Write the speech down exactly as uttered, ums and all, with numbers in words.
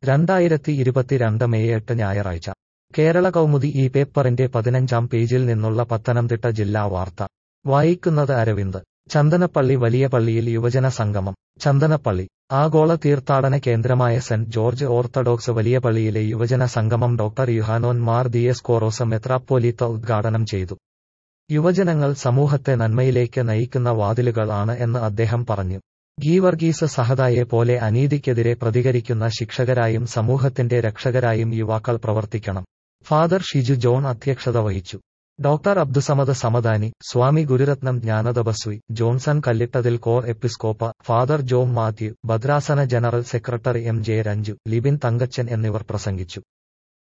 രണ്ടായിരത്തി ഇരുപത്തിരണ്ട് മെയ് എട്ട് ഞായറാഴ്ച കേരള കൗമുദി ഈ പേപ്പറിന്റെ പതിനഞ്ചാം പേജിൽ നിന്നുള്ള പത്തനംതിട്ട ജില്ലാ വാർത്ത വായിക്കുന്നത് അരവിന്ദ്. ചന്ദനപ്പള്ളി വലിയ പള്ളിയിൽ യുവജന സംഗമം. ചന്ദനപ്പള്ളി ആഗോള തീർത്ഥാടന കേന്ദ്രമായ സെന്റ് ജോർജ് ഓർത്തഡോക്സ് വലിയ പള്ളിയിലെ യുവജന സംഗമം ഡോക്ടർ യുഹാനോൻ മാർ ദിയസ്കോറോസ് മെത്രാപ്പോലീത്ത ഉദ്ഘാടനം ചെയ്തു. യുവജനങ്ങൾ സമൂഹത്തെ നന്മയിലേക്ക് നയിക്കുന്ന വാതിലുകൾ ആണ് എന്ന് അദ്ദേഹം പറഞ്ഞു. ഗീവർഗീസ് സഹദായെ പോലെ അനീതിക്കെതിരെ പ്രതികരിക്കുന്ന ശിക്ഷകരായും സമൂഹത്തിന്റെ രക്ഷകരായും യുവാക്കൾ പ്രവർത്തിക്കണം. ഫാദർ ഷിജു ജോൺ അധ്യക്ഷത വഹിച്ചു. Doctor Abdussamad Samadani, Swami Gururatnam Jnanathapaswi, Johnson Kallittathil cor episcopa, father Jom Mathew, ഭദ്രാസന general secretary M J Ranju, Libin Thankachan എന്നിവർ പ്രസംഗിച്ചു.